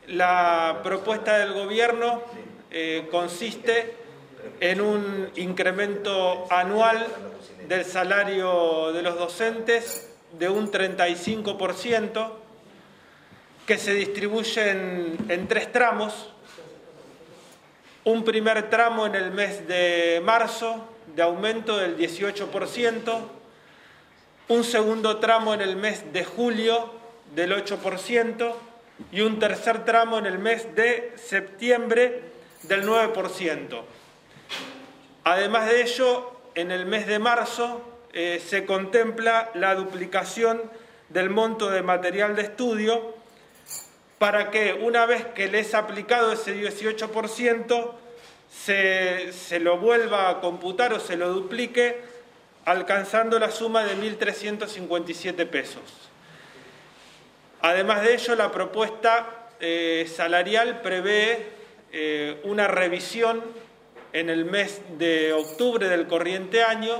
La propuesta del gobierno consiste en un incremento anual del salario de los docentes de un 35%, que se distribuye en 3 tramos. Un primer tramo en el mes de marzo, de aumento del 18%, un segundo tramo en el mes de julio, del 8%, y un tercer tramo en el mes de septiembre, del 9%. Además de ello, en el mes de marzo se contempla la duplicación del monto de material de estudio para que, una vez que le es aplicado ese 18%, se lo vuelva a computar o se lo duplique, alcanzando la suma de 1.357 pesos. Además de ello, la propuesta salarial prevé una revisión en el mes de octubre del corriente año,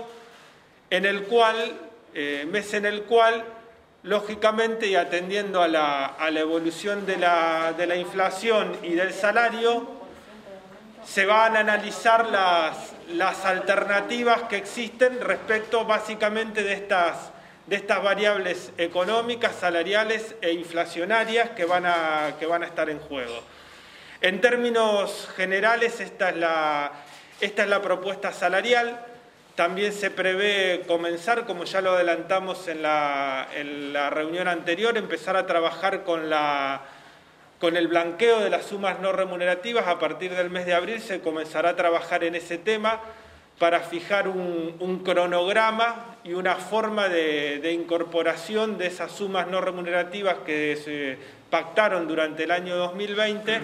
mes en el cual, lógicamente, y atendiendo a la evolución de la inflación y del salario, se van a analizar las alternativas que existen respecto básicamente de estas variables económicas, salariales e inflacionarias que van a estar en juego. En términos generales, esta es la propuesta salarial. También se prevé comenzar, como ya lo adelantamos en la reunión anterior, empezar a trabajar con el blanqueo de las sumas no remunerativas. A partir del mes de abril se comenzará a trabajar en ese tema para fijar un cronograma y una forma de incorporación de esas sumas no remunerativas que se pactaron durante el año 2020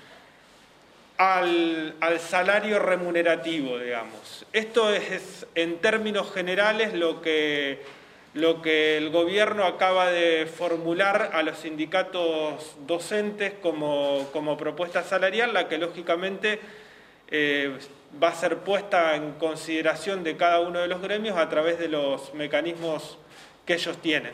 al salario remunerativo, digamos. Esto es, en términos generales, lo que el gobierno acaba de formular a los sindicatos docentes como propuesta salarial, la que lógicamente va a ser puesta en consideración de cada uno de los gremios a través de los mecanismos que ellos tienen.